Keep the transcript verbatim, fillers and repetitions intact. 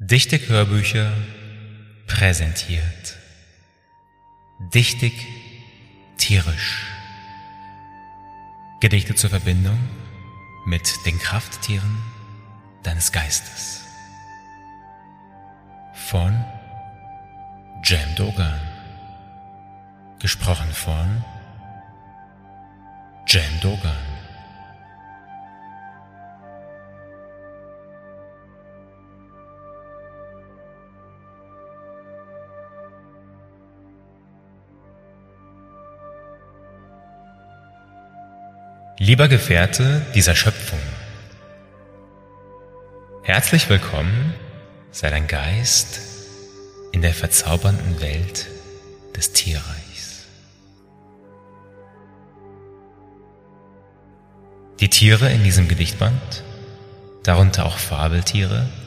Dichtig-Hörbücher präsentiert. Dichtig tierisch. Gedichte zur Verbindung mit den Krafttieren deines Geistes. Von Cem Dogan. Gesprochen von Cem Dogan. Lieber Gefährte dieser Schöpfung, herzlich willkommen sei dein Geist in der verzaubernden Welt des Tierreichs. Die Tiere in diesem Gedichtband, darunter auch Fabeltiere,